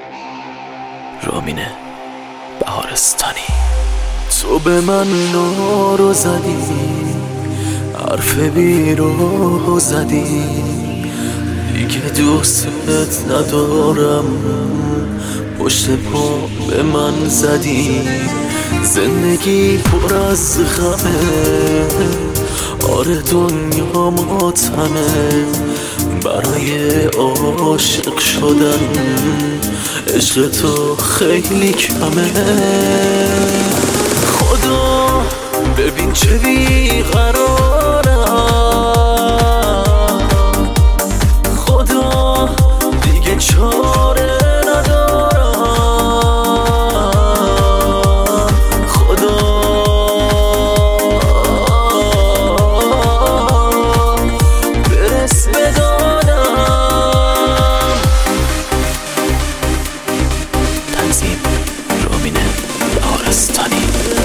رامین بهارستانی. تو به من نارو زدی، حرف بیرو زدی، دیگه دوست ندارم، پشت پا به من زدی. زندگی پر از غمه، آره دنیا ماتمه، برای عاشق شدن عشق تو خیلی کمه. خدا ببین چه بیقرارم، خدا دیگه چاره ندارم، خدا برس بدانم. تنظیم رامین بهارستانی.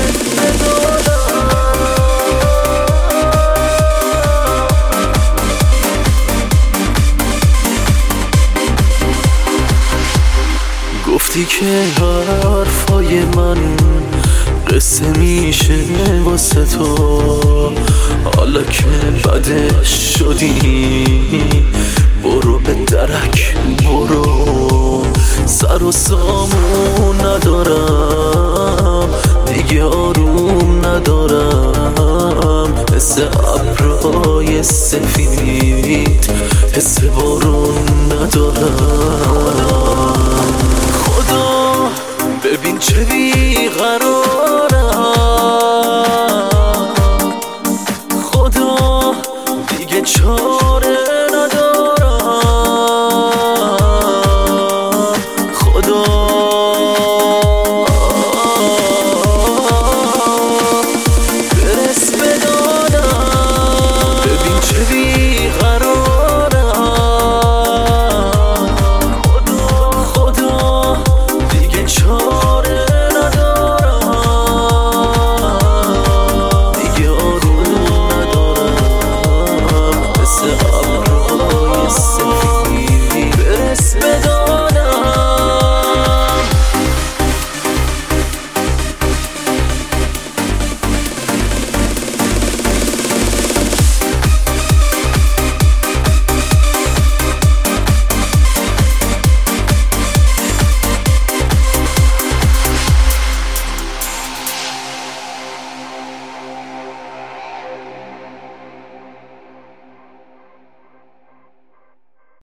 گفتی که حرفای من قصه میشه واسه تو، حالا که بدش شدی برو به درک برو. سر و سامون ندارم دیگه، آروم ندارم، حس ابرهای سفید حس بارون ندارم. خدا ببین چه